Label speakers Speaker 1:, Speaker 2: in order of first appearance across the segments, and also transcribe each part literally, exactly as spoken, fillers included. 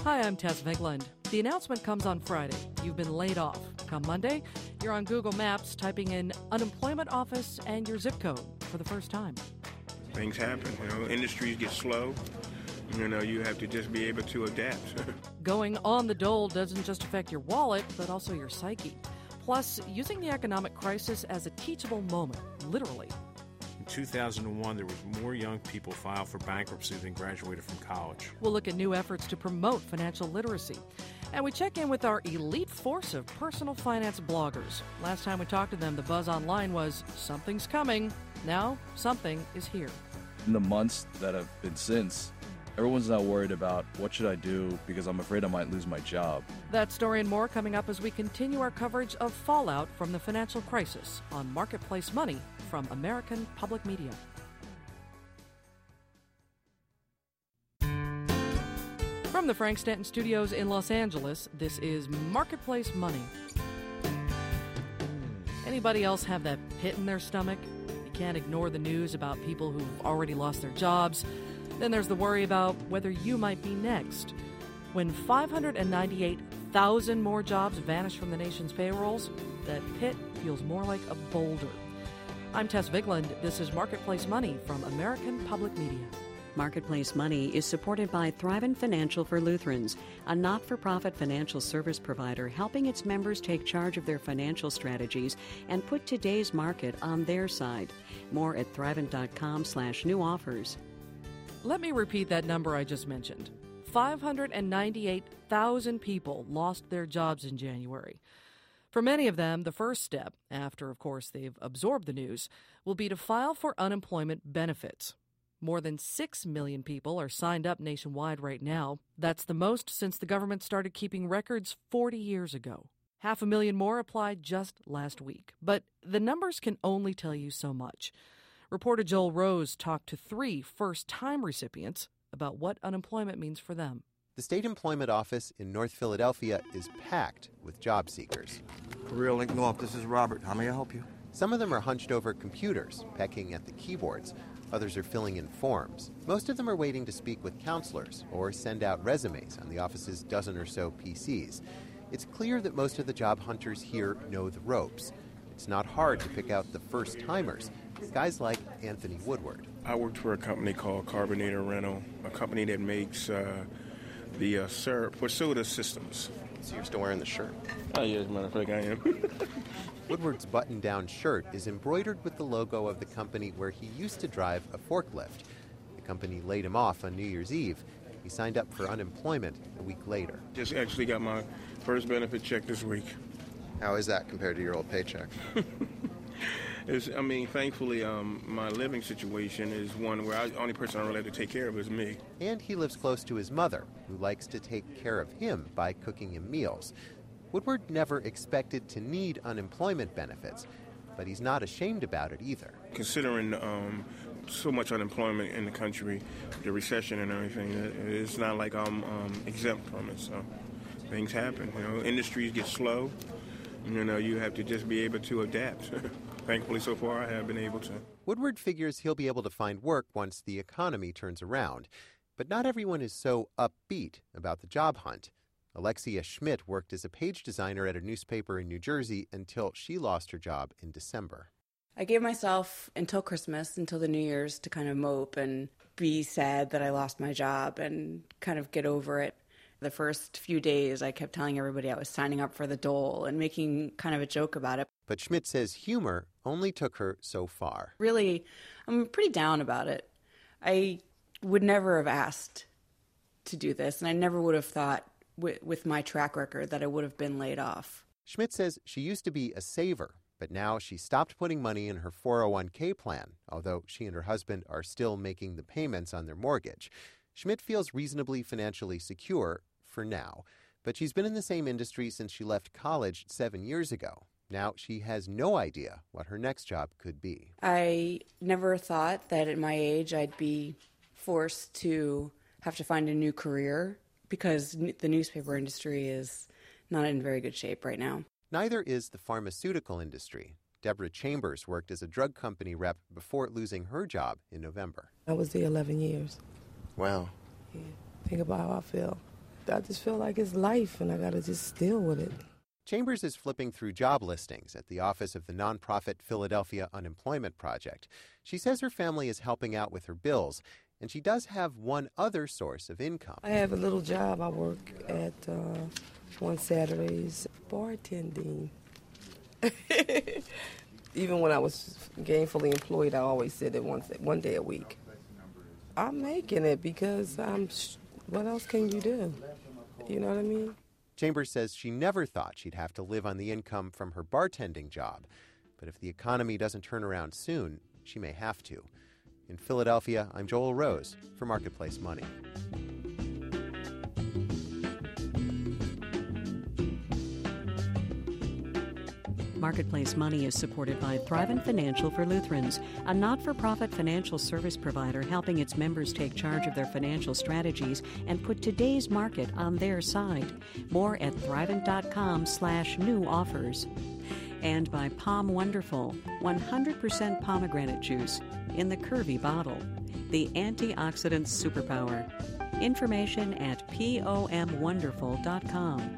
Speaker 1: Hi, I'm Tess Vigland. The announcement comes on Friday. You've been laid off. Come Monday, you're on Google Maps typing in unemployment office and your zip code for the first time.
Speaker 2: Things happen, you know, industries get slow. You know, you have to just be able to adapt.
Speaker 1: Going on the dole doesn't just affect your wallet, but also your psyche. Plus, using the economic crisis as a teachable moment, literally.
Speaker 3: In two thousand one, there was more young people filed for bankruptcy than graduated from college.
Speaker 1: We'll look at new efforts to promote financial literacy. And we check in with our elite force of personal finance bloggers. Last time we talked to them, the buzz online was, something's coming. Now, something is here.
Speaker 4: In the months that have been since, everyone's now worried about what should I do because I'm afraid I might lose my job.
Speaker 1: That story and more coming up as we continue our coverage of fallout from the financial crisis on Marketplace Money from American Public Media. From the Frank Stanton Studios in Los Angeles, this is Marketplace Money. Anybody else have that pit in their stomach? You can't ignore the news about people who've already lost their jobs. Then there's the worry about whether you might be next. When five hundred ninety-eight thousand more jobs vanish from the nation's payrolls, that pit feels more like a boulder. I'm Tess Vigland. This is Marketplace Money from American Public Media.
Speaker 5: Marketplace Money is supported by Thrivent Financial for Lutherans, a not-for-profit financial service provider helping its members take charge of their financial strategies and put today's market on their side. More at thrivent.com slash new offers.
Speaker 1: Let me repeat that number I just mentioned. five hundred ninety-eight thousand people lost their jobs in January. For many of them, the first step, after, of course, they've absorbed the news, will be to file for unemployment benefits. More than six million people are signed up nationwide right now. That's the most since the government started keeping records forty years ago. Half a million more applied just last week. But the numbers can only tell you so much. Reporter Joel Rose talked to three first-time recipients about what unemployment means for them.
Speaker 6: The state employment office in North Philadelphia is packed with job seekers.
Speaker 7: Career Link North, this is Robert. How may I help you?
Speaker 6: Some of them are hunched over computers, pecking at the keyboards. Others are filling in forms. Most of them are waiting to speak with counselors or send out resumes on the office's dozen or so P Cs. It's clear that most of the job hunters here know the ropes. It's not hard to pick out the first-timers, guys like Anthony Woodward.
Speaker 2: I worked for a company called Carbonator Rental, a company that makes uh, the uh, syrup for soda systems.
Speaker 6: So you're still wearing the shirt?
Speaker 2: Oh, yeah, as a matter of fact, I am.
Speaker 6: Woodward's button-down shirt is embroidered with the logo of the company where he used to drive a forklift. The company laid him off on New Year's Eve. He signed up for unemployment a week later.
Speaker 2: Just actually got my first benefit check this week.
Speaker 6: How is that compared to your old paycheck?
Speaker 2: It's, I mean, thankfully, um, my living situation is one where the only person I really have to take care of is me.
Speaker 6: And he lives close to his mother, who likes to take care of him by cooking him meals. Woodward never expected to need unemployment benefits, but he's not ashamed about it either.
Speaker 2: Considering um, so much unemployment in the country, the recession and everything, it's not like I'm um, exempt from it. So things happen. You know, industries get slow. You know, you have to just be able to adapt. Thankfully, so far, I have been able to.
Speaker 6: Woodward figures he'll be able to find work once the economy turns around. But not everyone is so upbeat about the job hunt. Alexia Schmidt worked as a page designer at a newspaper in New Jersey until she lost her job in December.
Speaker 8: I gave myself until Christmas, until the New Year's, to kind of mope and be sad that I lost my job and kind of get over it. The first few days, I kept telling everybody I was signing up for the dole and making kind of a joke about it.
Speaker 6: But Schmidt says humor only took her so far.
Speaker 8: Really, I'm pretty down about it. I would never have asked to do this, and I never would have thought w- with my track record that I would have been laid off.
Speaker 6: Schmidt says she used to be a saver, but now she stopped putting money in her four oh one k plan, although she and her husband are still making the payments on their mortgage. Schmidt feels reasonably financially secure for now, but she's been in the same industry since she left college seven years ago. Now she has no idea what her next job could be.
Speaker 8: I never thought that at my age I'd be forced to have to find a new career because the newspaper industry is not in very good shape right now.
Speaker 6: Neither is the pharmaceutical industry. Deborah Chambers worked as a drug company rep before losing her job in November.
Speaker 9: I was there eleven years.
Speaker 6: Wow.
Speaker 9: Yeah. Think about how I feel. I just feel like it's life, and I got to just deal with it.
Speaker 6: Chambers is flipping through job listings at the office of the nonprofit Philadelphia Unemployment Project. She says her family is helping out with her bills, and she does have one other source of income.
Speaker 9: I have a little job. I work at uh, on Saturdays, bartending. Even when I was gainfully employed, I always said it once, one day a week. I'm making it because I'm. What else can you do? You know what I mean?
Speaker 6: Chambers says she never thought she'd have to live on the income from her bartending job. But if the economy doesn't turn around soon, she may have to. In Philadelphia, I'm Joel Rose for Marketplace Money.
Speaker 5: Marketplace Money is supported by Thrivent Financial for Lutherans, a not-for-profit financial service provider helping its members take charge of their financial strategies and put today's market on their side. More at thrivent.com slash new offers. And by Palm Wonderful, one hundred percent pomegranate juice in the curvy bottle. The antioxidant superpower. Information at pom wonderful dot com.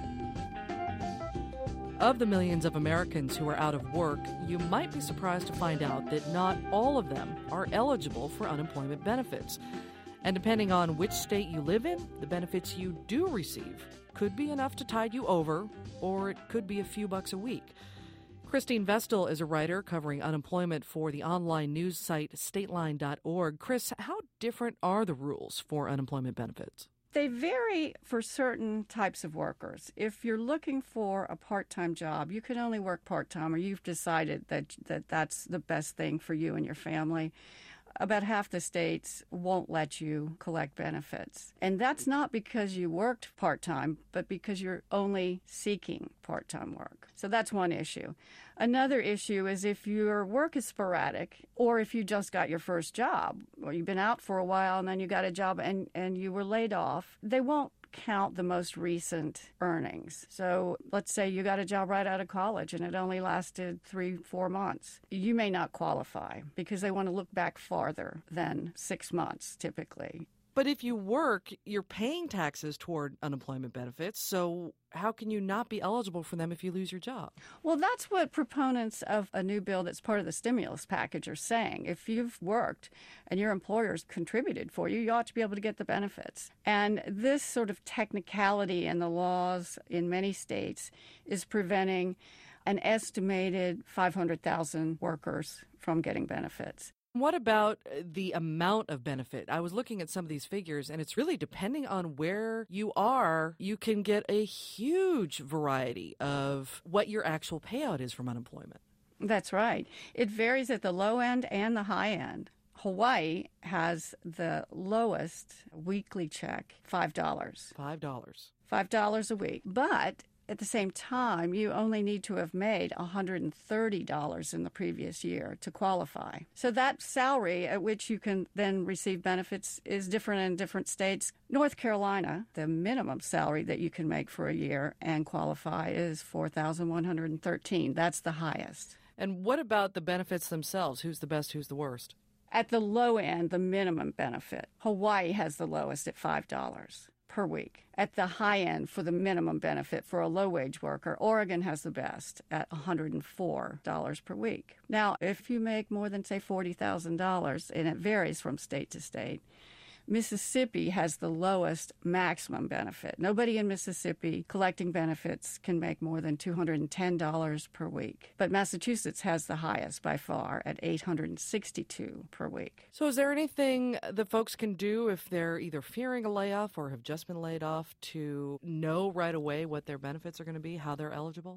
Speaker 1: Of the millions of Americans who are out of work, you might be surprised to find out that not all of them are eligible for unemployment benefits. And depending on which state you live in, the benefits you do receive could be enough to tide you over, or it could be a few bucks a week. Christine Vestal is a writer covering unemployment for the online news site stateline dot org. Chris, how different are the rules for unemployment benefits?
Speaker 10: They vary for certain types of workers. If you're looking for a part-time job, you can only work part-time, or you've decided that, that that's the best thing for you and your family. About half the states won't let you collect benefits. And that's not because you worked part-time, but because you're only seeking part-time work. So that's one issue. Another issue is if your work is sporadic, or if you just got your first job, or you've been out for a while and then you got a job and, and you were laid off, they won't count the most recent earnings. So let's say you got a job right out of college and it only lasted three, four months. You may not qualify because they want to look back farther than six months typically.
Speaker 1: But if you work, you're paying taxes toward unemployment benefits, so how can you not be eligible for them if you lose your job?
Speaker 10: Well, that's what proponents of a new bill that's part of the stimulus package are saying. If you've worked and your employer's contributed for you, you ought to be able to get the benefits. And this sort of technicality in the laws in many states is preventing an estimated five hundred thousand workers from getting benefits.
Speaker 1: What about the amount of benefit? I was looking at some of these figures, and it's really depending on where you are, you can get a huge variety of what your actual payout is from unemployment.
Speaker 10: That's right. It varies at the low end and the high end. Hawaii has the lowest weekly check, five dollars.
Speaker 1: five dollars.
Speaker 10: five dollars a week. But at the same time, you only need to have made one hundred thirty dollars in the previous year to qualify. So that salary at which you can then receive benefits is different in different states. North Carolina, the minimum salary that you can make for a year and qualify is four thousand one hundred thirteen dollars. That's the highest.
Speaker 1: And what about the benefits themselves? Who's the best, who's the worst?
Speaker 10: At the low end, the minimum benefit, Hawaii has the lowest at five dollars per week. At the high end for the minimum benefit for a low-wage worker, Oregon has the best at one hundred four dollars per week. Now, if you make more than, say, forty thousand dollars, and it varies from state to state, Mississippi has the lowest maximum benefit. Nobody in Mississippi collecting benefits can make more than two hundred ten dollars per week. But Massachusetts has the highest by far at eight hundred sixty-two dollars per week.
Speaker 1: So is there anything that folks can do if they're either fearing a layoff or have just been laid off to know right away what their benefits are going to be, how they're eligible?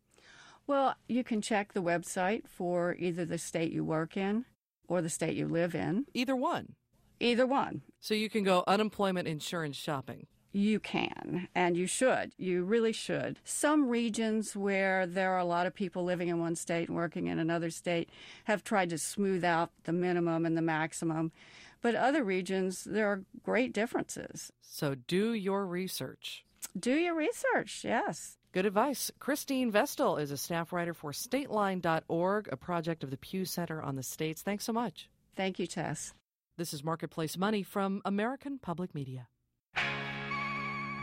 Speaker 10: Well, you can check the website for either the state you work in or the state you live in.
Speaker 1: Either one?
Speaker 10: Either one.
Speaker 1: So you can go unemployment insurance shopping.
Speaker 10: You can, and you should. You really should. Some regions where there are a lot of people living in one state and working in another state have tried to smooth out the minimum and the maximum. But other regions, there are great differences.
Speaker 1: So do your research.
Speaker 10: Do your research, yes.
Speaker 1: Good advice. Christine Vestal is a staff writer for stateline dot org, a project of the Pew Center on the States. Thanks so much.
Speaker 10: Thank you, Tess.
Speaker 1: This is Marketplace Money from American Public Media.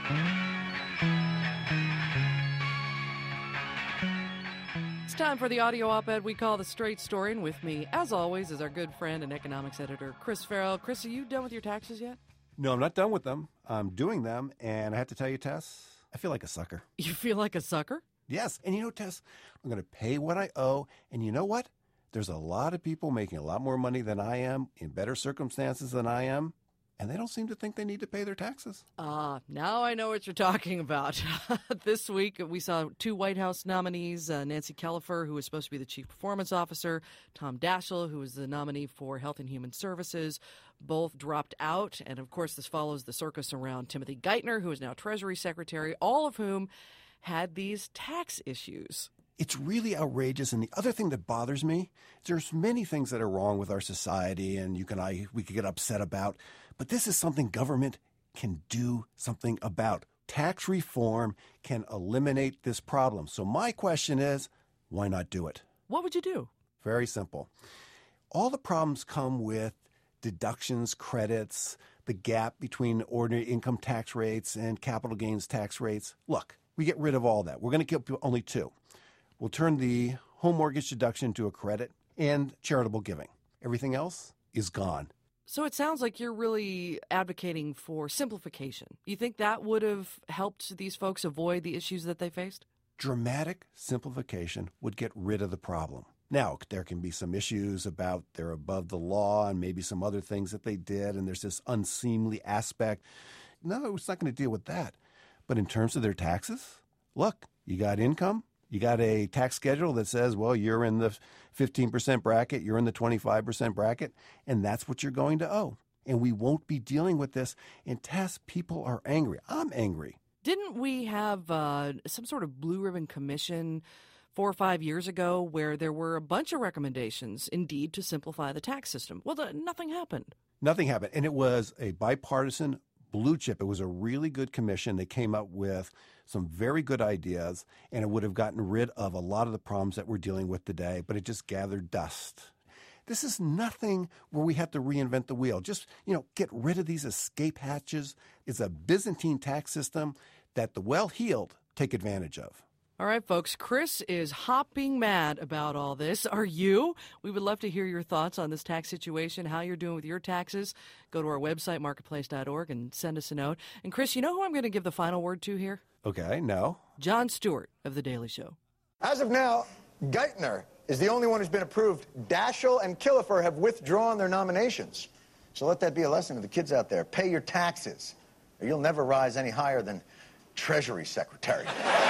Speaker 1: It's time for the audio op-ed we call The Straight Story, and with me, as always, is our good friend and economics editor, Chris Farrell. Chris, are you done with your taxes yet?
Speaker 11: No, I'm not done with them. I'm doing them, and I have to tell you, Tess, I feel like a sucker.
Speaker 1: You feel like a sucker?
Speaker 11: Yes, and you know, Tess, I'm going to pay what I owe, and you know what? There's a lot of people making a lot more money than I am, in better circumstances than I am, and they don't seem to think they need to pay their taxes.
Speaker 1: Ah, uh, now I know what you're talking about. This week, we saw two White House nominees, uh, Nancy Kelifer, who was supposed to be the chief performance officer, Tom Daschle, who was the nominee for Health and Human Services. Both dropped out, and of course, this follows the circus around Timothy Geithner, who is now Treasury Secretary, all of whom had these tax issues.
Speaker 11: It's really outrageous, and the other thing that bothers me is there's many things that are wrong with our society, and you can I we could get upset about, but this is something government can do something about. Tax reform can eliminate this problem. So my question is, why not do it?
Speaker 1: What would you do?
Speaker 11: Very simple. All the problems come with deductions, credits, the gap between ordinary income tax rates and capital gains tax rates. Look, we get rid of all that. We're going to keep only two. We'll turn the home mortgage deduction to a credit and charitable giving. Everything else is gone.
Speaker 1: So it sounds like you're really advocating for simplification. You think that would have helped these folks avoid the issues that they faced?
Speaker 11: Dramatic simplification would get rid of the problem. Now, there can be some issues about they're above the law and maybe some other things that they did, and there's this unseemly aspect. No, it's not going to deal with that. But in terms of their taxes, look, you got income. You got a tax schedule that says, well, you're in the fifteen percent bracket, you're in the twenty-five percent bracket, and that's what you're going to owe. And we won't be dealing with this. And Tess, people are angry. I'm angry.
Speaker 1: Didn't we have uh, some sort of blue ribbon commission four or five years ago where there were a bunch of recommendations, indeed, to simplify the tax system? Well, the, nothing happened.
Speaker 11: Nothing happened. And it was a bipartisan blue chip. It was a really good commission. They came up with some very good ideas, and it would have gotten rid of a lot of the problems that we're dealing with today, but it just gathered dust. This is nothing where we have to reinvent the wheel. Just, you know, get rid of these escape hatches. It's a Byzantine tax system that the well-heeled take advantage of.
Speaker 1: All right, folks, Chris is hopping mad about all this. Are you? We would love to hear your thoughts on this tax situation, how you're doing with your taxes. Go to our website, marketplace dot org, and send us a note. And, Chris, you know who I'm going to give the final word to here?
Speaker 11: Okay, no.
Speaker 1: Jon Stewart of The Daily Show.
Speaker 12: As of now, Geithner is the only one who's been approved. Daschle and Kelifer have withdrawn their nominations. So let that be a lesson to the kids out there. Pay your taxes, or you'll never rise any higher than Treasury Secretary.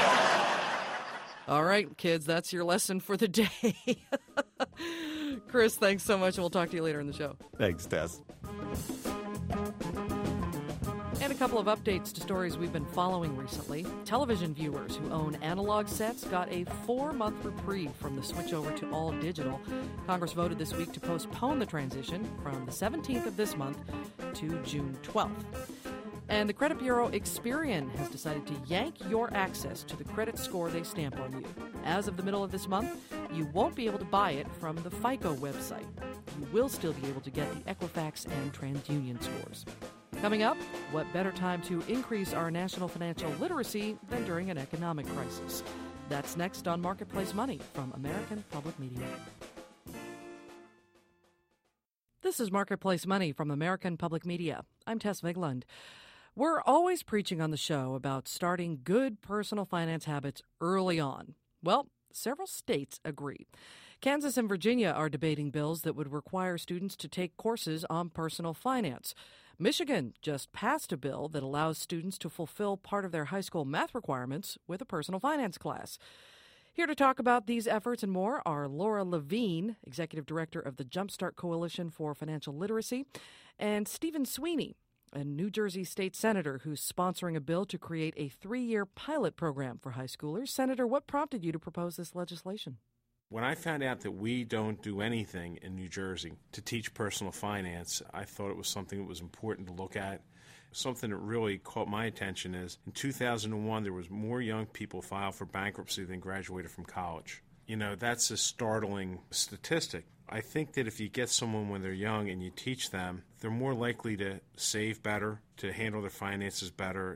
Speaker 1: All right, kids, that's your lesson for the day. Chris, thanks so much, and we'll talk to you later in the show.
Speaker 11: Thanks, Tess.
Speaker 1: And a couple of updates to stories we've been following recently. Television viewers who own analog sets got a four-month reprieve from the switch over to all digital. Congress voted this week to postpone the transition from the seventeenth of this month to June twelfth. And the credit bureau Experian has decided to yank your access to the credit score they stamp on you. As of the middle of this month, you won't be able to buy it from the FICO website. You will still be able to get the Equifax and TransUnion scores. Coming up, what better time to increase our national financial literacy than during an economic crisis? That's next on Marketplace Money from American Public Media. This is Marketplace Money from American Public Media. I'm Tess Vigland. We're always preaching on the show about starting good personal finance habits early on. Well, several states agree. Kansas and Virginia are debating bills that would require students to take courses on personal finance. Michigan just passed a bill that allows students to fulfill part of their high school math requirements with a personal finance class. Here to talk about these efforts and more are Laura Levine, Executive Director of the Jumpstart Coalition for Financial Literacy, and Stephen Sweeney, a New Jersey state senator who's sponsoring a bill to create a three-year pilot program for high schoolers. Senator, what prompted you to propose this legislation?
Speaker 3: When I found out that we don't do anything in New Jersey to teach personal finance, I thought it was something that was important to look at. Something that really caught my attention is in two thousand one, there was more young people filed for bankruptcy than graduated from college. You know, that's a startling statistic. I think that if you get someone when they're young and you teach them, they're more likely to save better, to handle their finances better.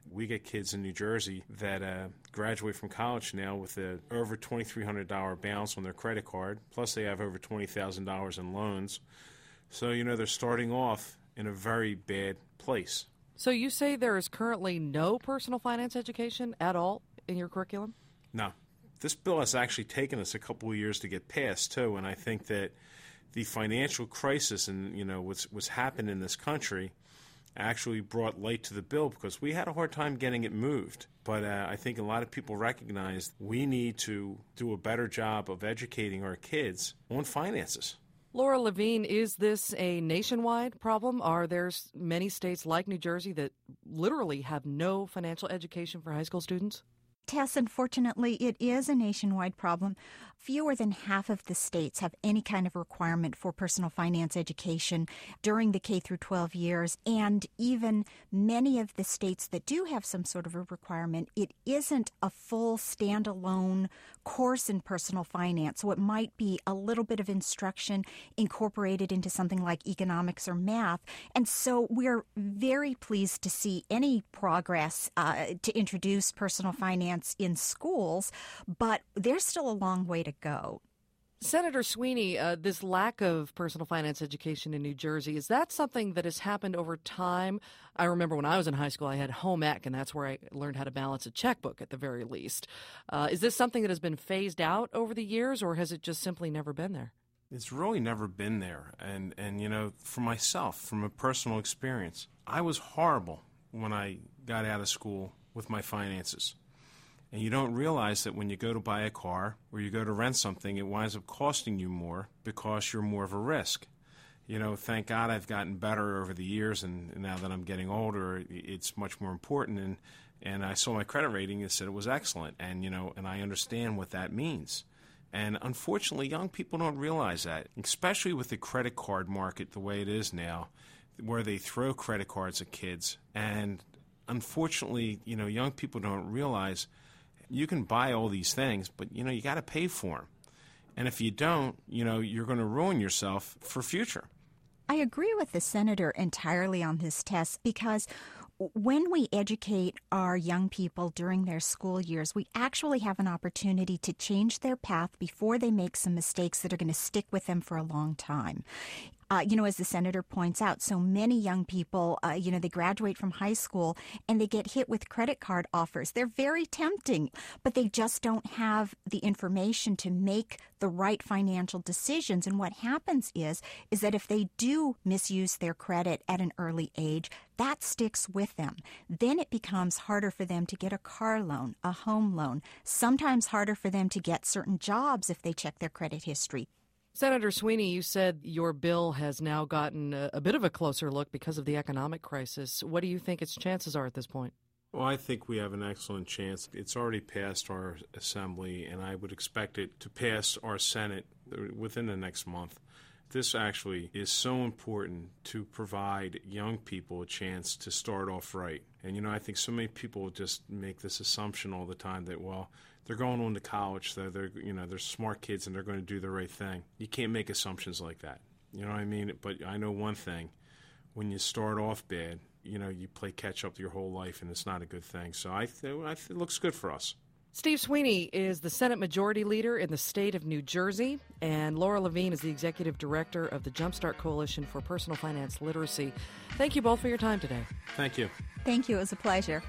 Speaker 3: We get kids in New Jersey that uh, graduate from college now with a over twenty-three hundred dollars balance on their credit card, plus they have over twenty thousand dollars in loans. So, you know, they're starting off in a very bad place.
Speaker 1: So you say there is currently no personal finance education at all in your curriculum?
Speaker 3: No. This bill has actually taken us a couple of years to get passed, too, and I think that the financial crisis and, you know, what's, what's happened in this country actually brought light to the bill because we had a hard time getting it moved. But uh, I think a lot of people recognize we need to do a better job of educating our kids on finances.
Speaker 1: Laura Levine, is this a nationwide problem? Are there many states like New Jersey that literally have no financial education for high school students?
Speaker 13: Tess, unfortunately, it is a nationwide problem. Fewer than half of the states have any kind of requirement for personal finance education during the K through twelve years. And even many of the states that do have some sort of a requirement, it isn't a full standalone course in personal finance. So it might be a little bit of instruction incorporated into something like economics or math. And so we're very pleased to see any progress uh, to introduce personal finance in schools, but there's still a long way to go.
Speaker 1: Senator Sweeney, uh, this lack of personal finance education in New Jersey, is that something that has happened over time? I remember when I was in high school, I had home ec, and that's where I learned how to balance a checkbook at the very least. Uh, is this something that has been phased out over the years, or has it just simply never been there?
Speaker 3: It's really never been there. And, and you know, for myself, from a personal experience, I was horrible when I got out of school with my finances. And you don't realize that when you go to buy a car or you go to rent something, it winds up costing you more because you're more of a risk. You know, thank God I've gotten better over the years, and now that I'm getting older, it's much more important. And, and I saw my credit rating and said it was excellent. And, you know, and I understand what that means. And unfortunately, young people don't realize that, especially with the credit card market the way it is now, where they throw credit cards at kids. And unfortunately, you know, young people don't realize you can buy all these things, but, you know, you got to pay for them. And if you don't, you know, you're going to ruin yourself for future.
Speaker 13: I agree with the senator entirely on this, Tess, because when we educate our young people during their school years, we actually have an opportunity to change their path before they make some mistakes that are going to stick with them for a long time. Uh, you know, as the senator points out, so many young people, uh, you know, they graduate from high school and they get hit with credit card offers. They're very tempting, but they just don't have the information to make the right financial decisions. And what happens is, is that if they do misuse their credit at an early age, that sticks with them. Then it becomes harder for them to get a car loan, a home loan, sometimes harder for them to get certain jobs if they check their credit history.
Speaker 1: Senator Sweeney, you said your bill has now gotten a, a bit of a closer look because of the economic crisis. What do you think its chances are at this point?
Speaker 3: Well, I think we have an excellent chance. It's already passed our Assembly, and I would expect it to pass our Senate within the next month. This actually is so important to provide young people a chance to start off right. And, you know, I think so many people just make this assumption all the time that, well, they're going on to college, so they're, you know, they're smart kids and they're going to do the right thing. You can't make assumptions like that. You know what I mean? But I know one thing. When you start off bad, you know, you play catch up your whole life, and it's not a good thing. So I, th- I th- it looks good for us.
Speaker 1: Steve Sweeney is the Senate Majority Leader in the state of New Jersey, and Laura Levine is the Executive Director of the Jumpstart Coalition for Personal Finance Literacy. Thank you both for your time today.
Speaker 3: Thank you.
Speaker 13: Thank you. It was a pleasure.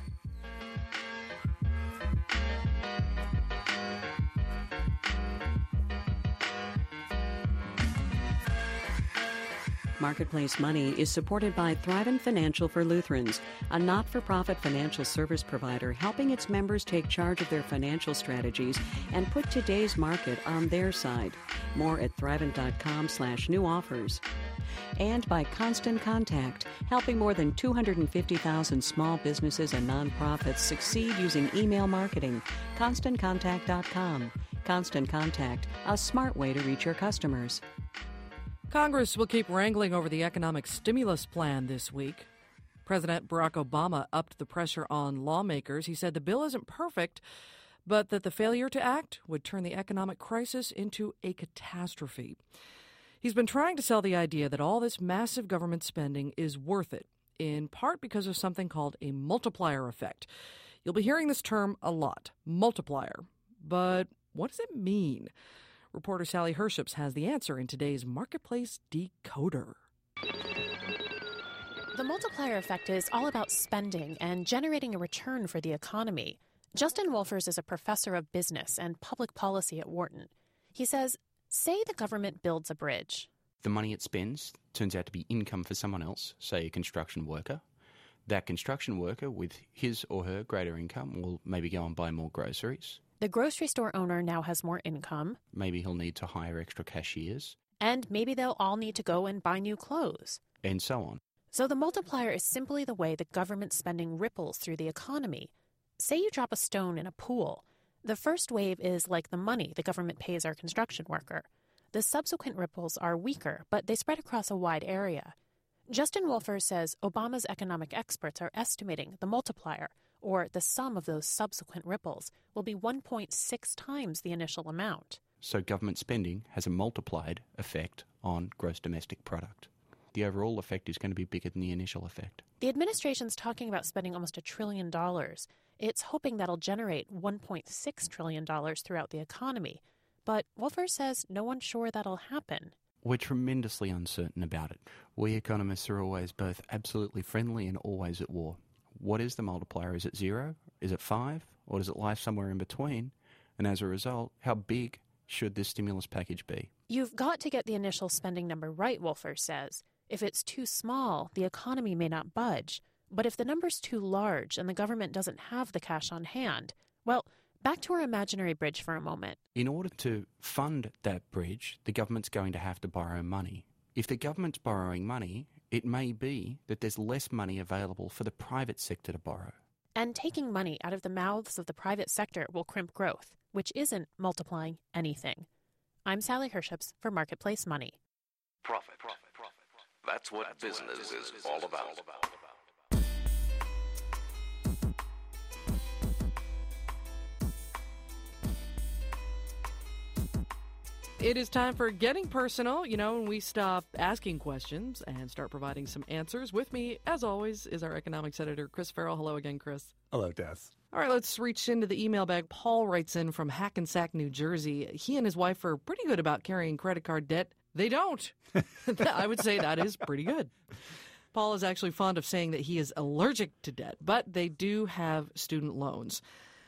Speaker 5: Marketplace Money is supported by Thrivent Financial for Lutherans, a not-for-profit financial service provider helping its members take charge of their financial strategies and put today's market on their side. More at thrivent.com slash new offers. And by Constant Contact, helping more than two hundred fifty thousand small businesses and nonprofits succeed using email marketing. constant contact dot com. Constant Contact, a smart way to reach your customers.
Speaker 1: Congress will keep wrangling over the economic stimulus plan this week. President Barack Obama upped the pressure on lawmakers. He said the bill isn't perfect, but that the failure to act would turn the economic crisis into a catastrophe. He's been trying to sell the idea that all this massive government spending is worth it in part because of something called a multiplier effect. You'll be hearing this term a lot, multiplier. But what does it mean? Reporter Sally Herships has the answer in today's Marketplace Decoder.
Speaker 14: The multiplier effect is all about spending and generating a return for the economy. Justin Wolfers is a professor of business and public policy at Wharton. He says, say the government builds a bridge.
Speaker 15: The money it spends turns out to be income for someone else, say a construction worker. That construction worker, with his or her greater income, will maybe go and buy more groceries.
Speaker 14: The grocery store owner now has more income.
Speaker 15: Maybe he'll need to hire extra cashiers.
Speaker 14: And maybe they'll all need to go and buy new clothes.
Speaker 15: And so on.
Speaker 14: So the multiplier is simply the way the government spending ripples through the economy. Say you drop a stone in a pool. The first wave is like the money the government pays our construction worker. The subsequent ripples are weaker, but they spread across a wide area. Justin Wolfers says Obama's economic experts are estimating the multiplier, or the sum of those subsequent ripples, will be one point six times the initial amount.
Speaker 15: So government spending has a multiplied effect on gross domestic product. The overall effect is going to be bigger than the initial effect.
Speaker 14: The administration's talking about spending almost a trillion dollars. It's hoping that'll generate one point six trillion dollars throughout the economy. But Wolfers says no one's sure that'll happen.
Speaker 15: We're tremendously uncertain about it. We economists are always both absolutely friendly and always at war. What is the multiplier? Is it zero? Is it five? Or does it lie somewhere in between? And as a result, how big should this stimulus package be?
Speaker 14: You've got to get the initial spending number right, Wolfers says. If it's too small, the economy may not budge. But if the number's too large and the government doesn't have the cash on hand, well, back to our imaginary bridge for a moment.
Speaker 15: In order to fund that bridge, the government's going to have to borrow money. If the government's borrowing money, it may be that there's less money available for the private sector to borrow.
Speaker 14: And taking money out of the mouths of the private sector will crimp growth, which isn't multiplying anything. I'm Sally Herships for Marketplace Money.
Speaker 16: Profit. Profit. Profit. That's what That's business, what business is, is all about. All about.
Speaker 1: It is time for Getting Personal, you know, when we stop asking questions and start providing some answers. With me, as always, is our economics editor, Chris Farrell. Hello again, Chris.
Speaker 17: Hello, Tess.
Speaker 1: All right, let's reach into the email bag. Paul writes in from Hackensack, New Jersey. He and his wife are pretty good about carrying credit card debt. They don't. I would say that is pretty good. Paul is actually fond of saying that he is allergic to debt, but they do have student loans.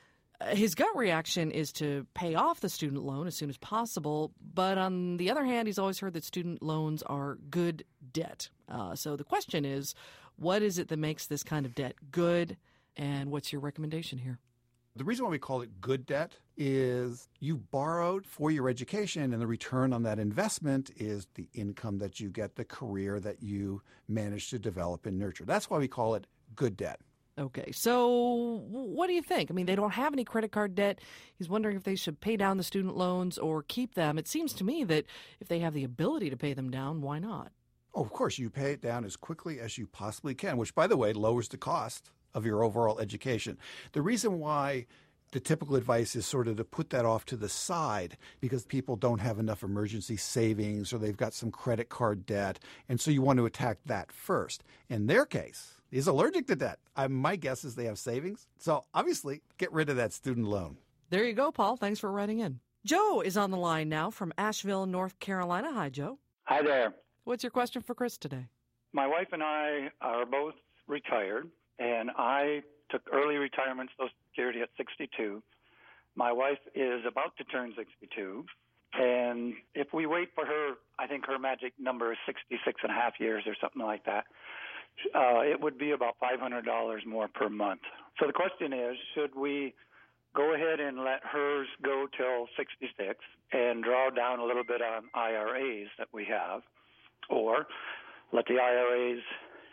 Speaker 1: His gut reaction is to pay off the student loan as soon as possible, but on the other hand, he's always heard that student loans are good debt. Uh, so the question is, what is it that makes this kind of debt good, and what's your recommendation here?
Speaker 11: The reason why we call it good debt is you borrowed for your education, and the return on that investment is the income that you get, the career that you manage to develop and nurture. That's why we call it good debt.
Speaker 1: Okay, so what do you think? I mean, they don't have any credit card debt. He's wondering if they should pay down the student loans or keep them. It seems to me that if they have the ability to pay them down, why not?
Speaker 11: Oh, of course, you pay it down as quickly as you possibly can, which, by the way, lowers the cost of your overall education. The reason why the typical advice is sort of to put that off to the side because people don't have enough emergency savings or they've got some credit card debt, and so you want to attack that first. In their case, he's allergic to debt. I, my guess is they have savings. So obviously, get rid of that student loan.
Speaker 1: There you go, Paul. Thanks for writing in. Joe is on the line now from Asheville, North Carolina. Hi, Joe.
Speaker 18: Hi there.
Speaker 1: What's your question for Chris today?
Speaker 18: My wife and I are both retired, and I took early retirement Social Security at sixty-two. My wife is about to turn sixty-two, and if we wait for her, I think her magic number is sixty-six and a half years or something like that. Uh, it would be about five hundred dollars more per month. So the question is, should we go ahead and let hers go till sixty-six and draw down a little bit on I R As that we have, or let the I R As,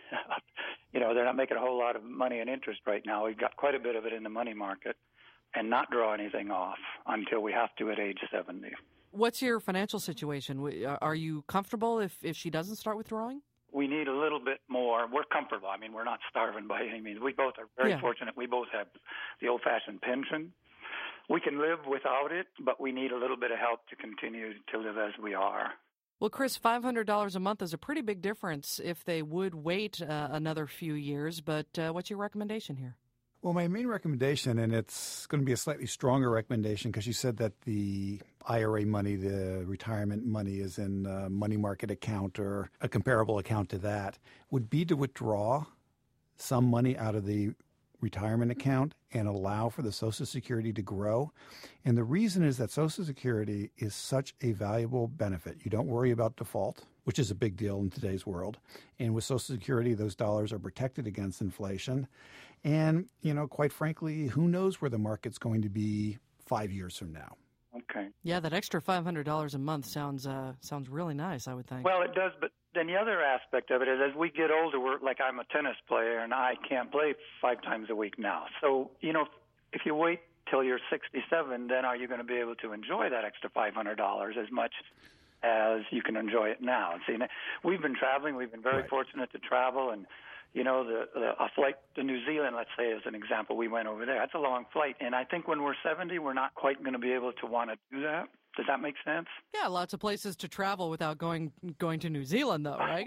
Speaker 18: you know, they're not making a whole lot of money in interest right now. We've got quite a bit of it in the money market, and not draw anything off until we have to at age seventy.
Speaker 1: What's your financial situation? Are you comfortable if, if she doesn't start withdrawing?
Speaker 18: We need a little bit more. We're comfortable. I mean, we're not starving by any means. We both are very
Speaker 1: yeah.
Speaker 18: fortunate. We both have the old-fashioned pension. We can live without it, but we need a little bit of help to continue to live as we are.
Speaker 1: Well, Chris, five hundred dollars a month is a pretty big difference if they would wait uh, another few years. But uh, what's your recommendation here?
Speaker 17: Well, my main recommendation, and it's going to be a slightly stronger recommendation because you said that the I R A money, the retirement money, is in a money market account or a comparable account to that, would be to withdraw some money out of the retirement account and allow for the Social Security to grow. And the reason is that Social Security is such a valuable benefit. You don't worry about default, which is a big deal in today's world. And with Social Security, those dollars are protected against inflation. And, you know, quite frankly, who knows where the market's going to be five years from now.
Speaker 18: Okay.
Speaker 1: Yeah, that extra five hundred dollars a month sounds uh, sounds really nice, I would think.
Speaker 18: Well, it does, but then the other aspect of it is as we get older, we're like I'm a tennis player and I can't play five times a week now. So, you know, if you wait till you're sixty-seven, then are you going to be able to enjoy that extra five hundred dollars as much as you can enjoy it now? See, we've been traveling. We've been very right. fortunate to travel, and you know, the, the a flight to New Zealand, let's say, as an example, we went over there. That's a long flight, and I think when we're seventy, we're not quite going to be able to want to do that. Does that make sense?
Speaker 1: Yeah, lots of places to travel without going going to New Zealand, though, right?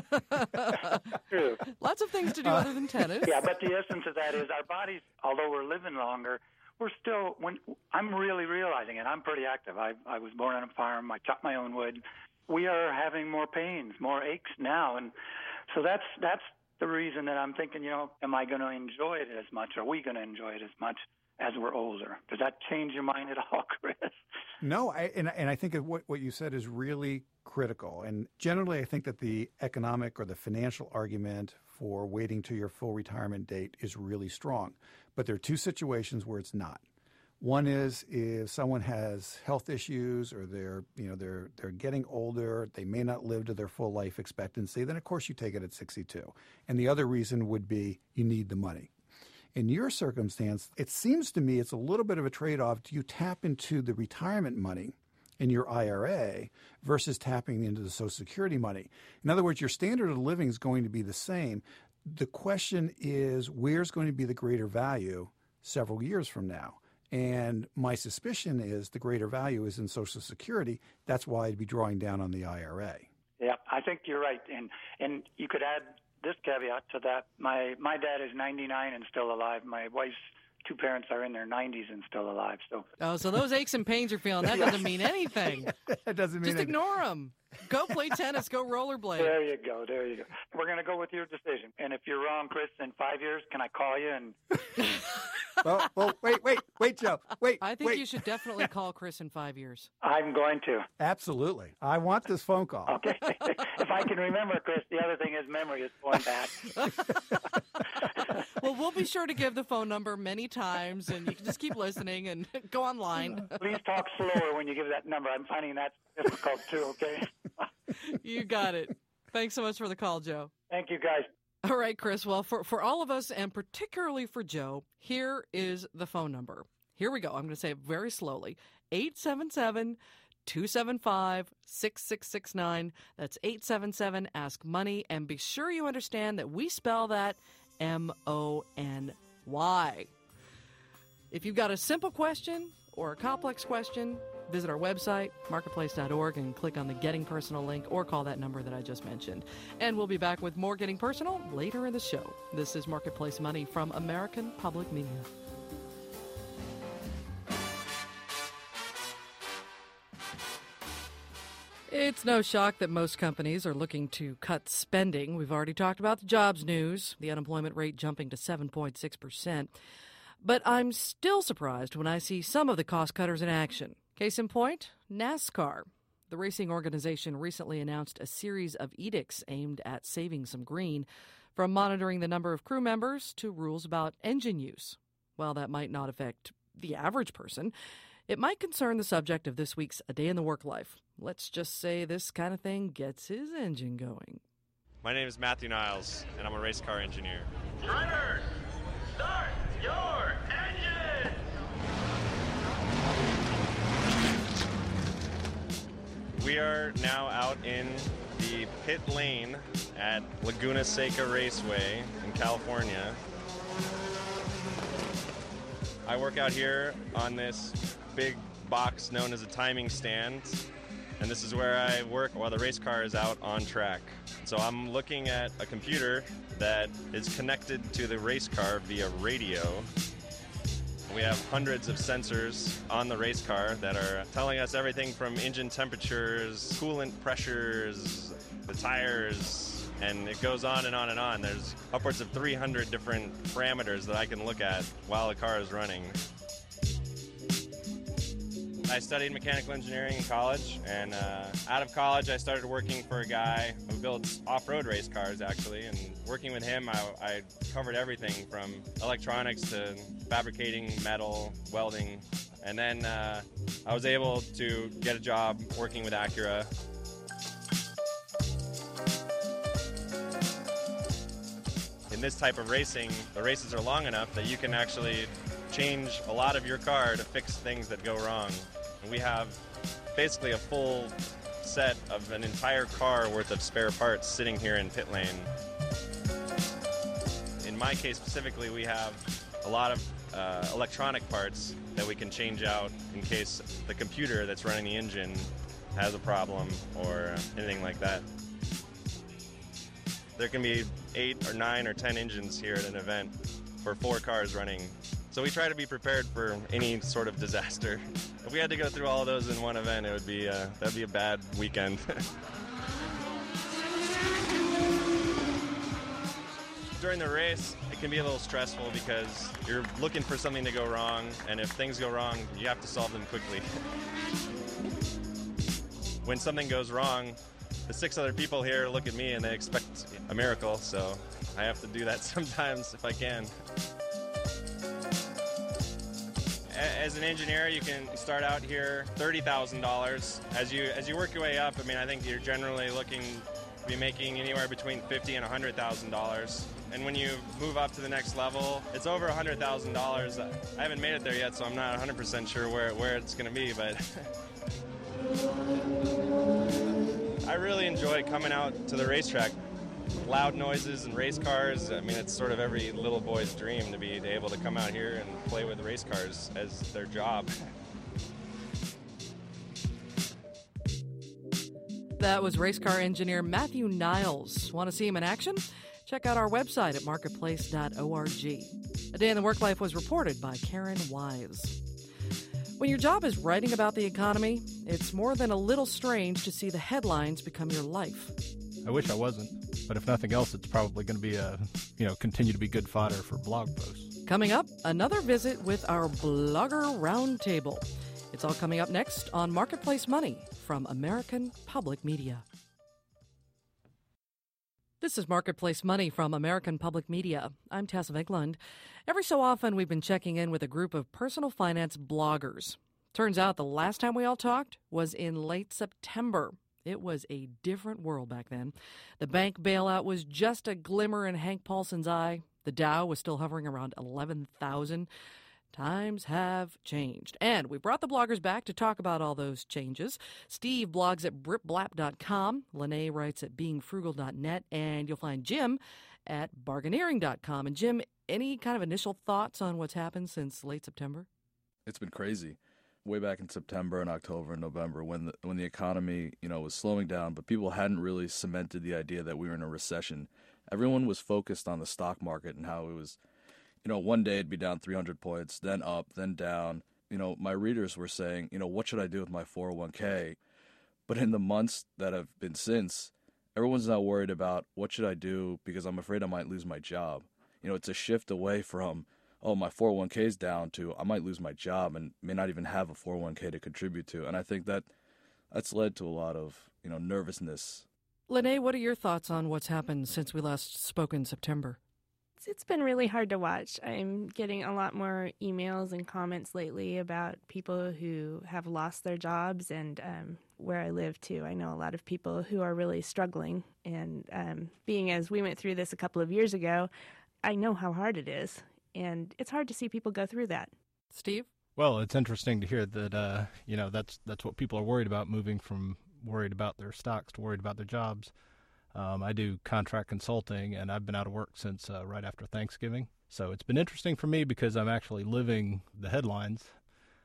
Speaker 18: True.
Speaker 1: Lots of things to do other than tennis.
Speaker 18: Yeah, but the essence of that is our bodies, although we're living longer, we're still, when I'm really realizing it, I'm pretty active. I, I was born on a farm. I chop my own wood. We are having more pains, more aches now, and so that's that's the reason that I'm thinking, you know, am I going to enjoy it as much? Are we going to enjoy it as much as we're older? Does that change your mind at all, Chris?
Speaker 17: No, I, and, and I think what, what you said is really critical. And generally, I think that the economic or the financial argument for waiting to your full retirement date is really strong. But there are two situations where it's not. One is if someone has health issues or they're, you know, they're they're getting older, they may not live to their full life expectancy, then of course you take it at sixty-two. And the other reason would be you need the money. In your circumstance, it seems to me it's a little bit of a trade-off. Do you tap into the retirement money in your I R A versus tapping into the Social Security money? In other words, your standard of living is going to be the same. The question is, where's going to be the greater value several years from now? And my suspicion is the greater value is in Social Security. That's why I'd be drawing down on the I R A.
Speaker 18: Yeah, I think you're right. And and you could add this caveat to that. My my dad is ninety-nine and still alive. My wife's two parents are in their nineties and still alive. So
Speaker 1: oh, so those aches and pains you're feeling, that doesn't mean anything.
Speaker 17: That doesn't mean
Speaker 1: Just
Speaker 17: anything.
Speaker 1: ignore them. Go play tennis. Go rollerblade.
Speaker 18: There you go. There you go. We're going to go with your decision. And if you're wrong, Chris, in five years, can I call you? And
Speaker 17: well, well, wait, wait, wait, Joe. Wait,
Speaker 1: I think
Speaker 17: wait.
Speaker 1: you should definitely call Chris in five years.
Speaker 18: I'm going to.
Speaker 17: Absolutely. I want this phone call.
Speaker 18: Okay. If I can remember, Chris, the other thing is memory is going back.
Speaker 1: Well, we'll be sure to give the phone number many times, and you can just keep listening and go online.
Speaker 18: Please talk slower when you give that number. I'm finding that difficult, too, okay?
Speaker 1: You got it. Thanks so much for the call, Joe.
Speaker 18: Thank you, guys.
Speaker 1: All right, Chris. Well, for, for all of us, and particularly for Joe, here is the phone number. Here we go. I'm going to say it very slowly. eight seven seven, two seven five, six six six nine. That's eight seven seven, ask money. And be sure you understand that we spell that M O N Y. If you've got a simple question or a complex question, visit our website, marketplace dot org, and click on the Getting Personal link or call that number that I just mentioned. And we'll be back with more Getting Personal later in the show. This is Marketplace Money from American Public Media. It's no shock that most companies are looking to cut spending. We've already talked about the jobs news, the unemployment rate jumping to seven point six percent. But I'm still surprised when I see some of the cost cutters in action. Case in point, NASCAR. The racing organization recently announced a series of edicts aimed at saving some green, from monitoring the number of crew members to rules about engine use. While that might not affect the average person, it might concern the subject of this week's A Day in the Work Life. Let's just say this kind of thing gets his engine going.
Speaker 19: My name is Matthew Niles, and I'm a race car engineer.
Speaker 20: Drivers, start your engine!
Speaker 19: We are now out in the pit lane at Laguna Seca Raceway in California. I work out here on this big box known as a timing stand, and this is where I work while the race car is out on track. So I'm looking at a computer that is connected to the race car via radio. We have hundreds of sensors on the race car that are telling us everything from engine temperatures, coolant pressures, the tires, and it goes on and on and on. There's upwards of three hundred different parameters that I can look at while the car is running. I studied mechanical engineering in college, and uh, out of college I started working for a guy who builds off-road race cars, actually, and working with him I, I covered everything from electronics to fabricating metal, welding, and then uh, I was able to get a job working with Acura. In this type of racing, the races are long enough that you can actually change a lot of your car to fix things that go wrong. And we have basically a full set of an entire car worth of spare parts sitting here in pit lane. In my case specifically, we have a lot of uh, electronic parts that we can change out in case the computer that's running the engine has a problem or anything like that. There can be eight or nine or ten engines here at an event for four cars running. So we try to be prepared for any sort of disaster. If we had to go through all of those in one event, it would be uh, that'd be a bad weekend. During the race, it can be a little stressful because you're looking for something to go wrong, and if things go wrong, you have to solve them quickly. When something goes wrong, the six other people here look at me and they expect a miracle, so I have to do that sometimes if I can. As an engineer, you can start out here thirty thousand dollars. As you as you work your way up, I mean, I think you're generally looking to be making anywhere between fifty thousand dollars and one hundred thousand dollars. And when you move up to the next level, it's over one hundred thousand dollars. I haven't made it there yet, so I'm not one hundred percent sure where, where it's going to be, but I really enjoy coming out to the racetrack. Loud noises and race cars. I mean, it's sort of every little boy's dream to be able to come out here and play with race cars as their job.
Speaker 1: That was race car engineer Matthew Niles. Want to see him in action? Check out our website at marketplace dot org. A Day in the Work Life was reported by Karen Wise. When your job is writing about the economy, it's more than a little strange to see the headlines become your life.
Speaker 21: I wish I wasn't, but if nothing else, it's probably going to be a, you know, continue to be good fodder for blog posts.
Speaker 1: Coming up, another visit with our Blogger Roundtable. It's all coming up next on Marketplace Money from American Public Media. This is Marketplace Money from American Public Media. I'm Tess Vigland. Every so often, we've been checking in with a group of personal finance bloggers. Turns out the last time we all talked was in late September. It was a different world back then. The bank bailout was just a glimmer in Hank Paulson's eye. The Dow was still hovering around eleven thousand. Times have changed. And we brought the bloggers back to talk about all those changes. Steve blogs at brit blap dot com. Lene writes at being frugal dot net. And you'll find Jim at bargaineering dot com. And Jim, any kind of initial thoughts on what's happened since late September?
Speaker 4: It's been crazy. Way back in September and October and November when the, when the economy, you know, was slowing down, but people hadn't really cemented the idea that we were in a recession. Everyone was focused on the stock market and how it was, you know, one day it'd be down three hundred points, then up, then down. You know, my readers were saying, you know, what should I do with my four oh one k? But in the months that have been since, everyone's now worried about what should I do because I'm afraid I might lose my job. You know, it's a shift away from, oh, my four oh one k is down to I might lose my job and may not even have a four oh one k to contribute to. And I think that that's led to a lot of, you know, nervousness.
Speaker 1: Lene, what are your thoughts on what's happened since we last spoke in September?
Speaker 22: It's been really hard to watch. I'm getting a lot more emails and comments lately about people who have lost their jobs, and um, where I live, too. I know a lot of people who are really struggling. And um, being as we went through this a couple of years ago, I know how hard it is. And it's hard to see people go through that.
Speaker 1: Steve?
Speaker 21: Well, it's interesting to hear that, uh, you know, that's that's what people are worried about, moving from worried about their stocks to worried about their jobs. Um, I do contract consulting, and I've been out of work since uh, right after Thanksgiving. So it's been interesting for me because I'm actually living the headlines.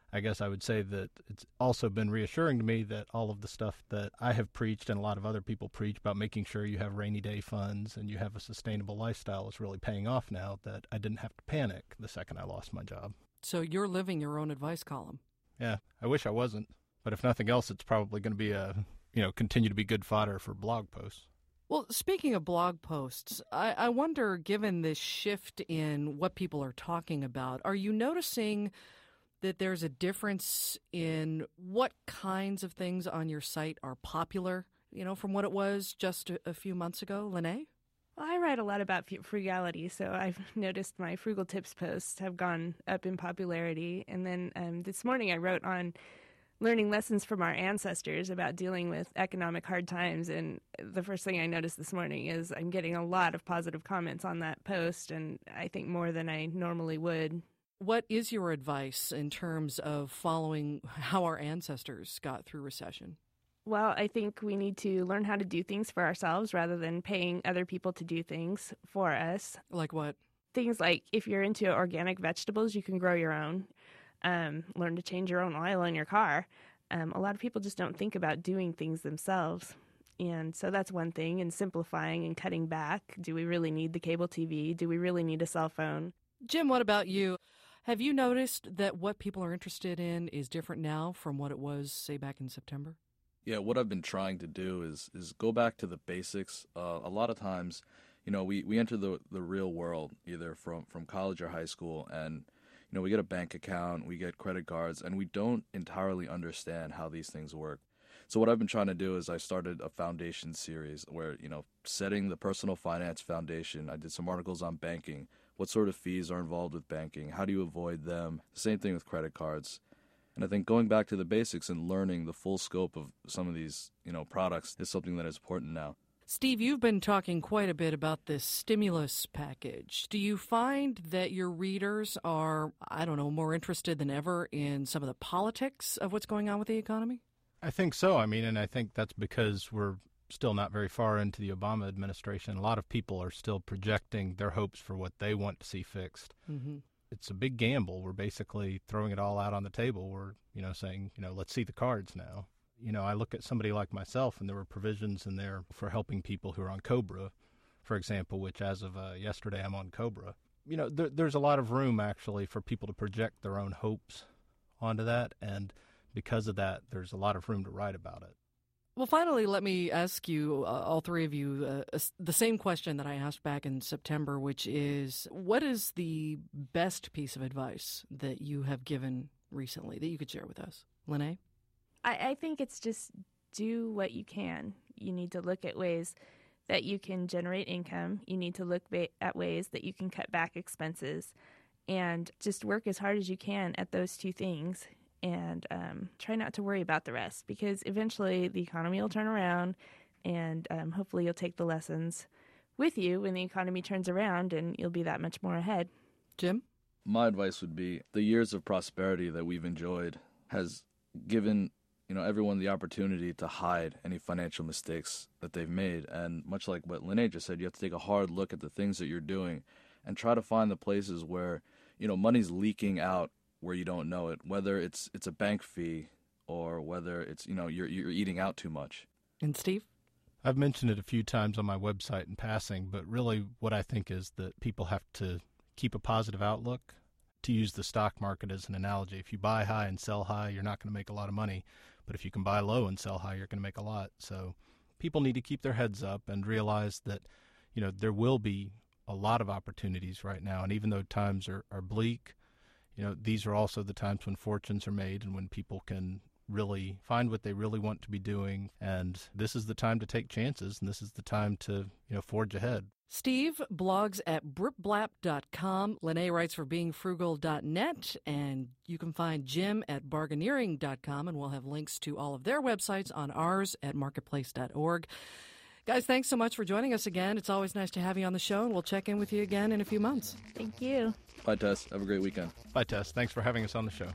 Speaker 21: I guess I would say that it's also been reassuring to me that all of the stuff that I have preached and a lot of other people preach about making sure you have rainy day funds and you have a sustainable lifestyle is really paying off now, that I didn't have to panic the second I lost my job.
Speaker 1: So you're living your own advice column.
Speaker 21: Yeah, I wish I wasn't. But if nothing else, it's probably going to be a, you know, continue to be good fodder for blog posts.
Speaker 1: Well, speaking of blog posts, I, I wonder, given this shift in what people are talking about, are you noticing that there's a difference in what kinds of things on your site are popular, you know, from what it was just a, a few months ago? Lene?
Speaker 22: Well, I write a lot about frugality, so I've noticed my frugal tips posts have gone up in popularity. And then um, this morning I wrote on learning lessons from our ancestors about dealing with economic hard times. And the first thing I noticed this morning is I'm getting a lot of positive comments on that post, and I think more than I normally would.
Speaker 1: What is your advice in terms of following how our ancestors got through recession?
Speaker 22: Well, I think we need to learn how to do things for ourselves rather than paying other people to do things for us.
Speaker 1: Like what?
Speaker 22: Things like if you're into organic vegetables, you can grow your own. Um, learn to change your own oil in your car. Um, a lot of people just don't think about doing things themselves. And so that's one thing, and simplifying and cutting back. Do we really need the cable T V? Do we really need a cell phone?
Speaker 1: Jim, what about you? Have you noticed that what people are interested in is different now from what it was, say, back in September?
Speaker 4: Yeah, what I've been trying to do is is go back to the basics. Uh, a lot of times, you know, we, we enter the the real world either from, from college or high school, and, you know, we get a bank account, we get credit cards, and we don't entirely understand how these things work. So what I've been trying to do is I started a foundation series where, you know, setting the personal finance foundation. I did some articles on banking. What sort of fees are involved with banking? How do you avoid them? Same thing with credit cards. And I think going back to the basics and learning the full scope of some of these, you know, products is something that is important now.
Speaker 1: Steve, you've been talking quite a bit about this stimulus package. Do you find that your readers are, I don't know, more interested than ever in some of the politics of what's going on with the economy?
Speaker 21: I think so. I mean, and I think that's because we're still not very far into the Obama administration. A lot of people are still projecting their hopes for what they want to see fixed.
Speaker 1: Mm-hmm.
Speaker 21: It's a big gamble. We're basically throwing it all out on the table. We're, you know, saying, you know, let's see the cards now. You know, I look at somebody like myself, and there were provisions in there for helping people who are on COBRA, for example, which as of uh, yesterday, I'm on COBRA. You know, there, there's a lot of room, actually, for people to project their own hopes onto that, and because of that, there's a lot of room to write about it.
Speaker 1: Well, finally, let me ask you, uh, all three of you, uh, the same question that I asked back in September, which is, what is the best piece of advice that you have given recently that you could share with us? Lene?
Speaker 22: I, I think it's just do what you can. You need to look at ways that you can generate income. You need to look ba- at ways that you can cut back expenses, and just work as hard as you can at those two things. And um, try not to worry about the rest, because eventually the economy will turn around, and um, hopefully you'll take the lessons with you when the economy turns around, and you'll be that much more ahead.
Speaker 1: Jim?
Speaker 4: My advice would be the years of prosperity that we've enjoyed has given, you know, everyone the opportunity to hide any financial mistakes that they've made. And much like what Lene just said, you have to take a hard look at the things that you're doing and try to find the places where, you know, money's leaking out where you don't know it, whether it's it's a bank fee or whether it's, you know, you're you're eating out too much.
Speaker 1: And Steve?
Speaker 21: I've mentioned it a few times on my website in passing, but really what I think is that people have to keep a positive outlook. To use the stock market as an analogy, if you buy high and sell high, you're not going to make a lot of money. But if you can buy low and sell high, you're going to make a lot. So people need to keep their heads up and realize that, you know, there will be a lot of opportunities right now. And even though times are, are bleak, you know, these are also the times when fortunes are made and when people can really find what they really want to be doing. And this is the time to take chances, and this is the time to, you know, forge ahead.
Speaker 1: Steve blogs at brip blap dot com. Lene writes for being frugal dot net. And you can find Jim at bargaineering dot com. And we'll have links to all of their websites on ours at marketplace dot org. Guys, thanks so much for joining us again. It's always nice to have you on the show, and we'll check in with you again in a few months.
Speaker 22: Thank you.
Speaker 4: Bye, Tess. Have a great weekend.
Speaker 21: Bye, Tess. Thanks for having us on the show.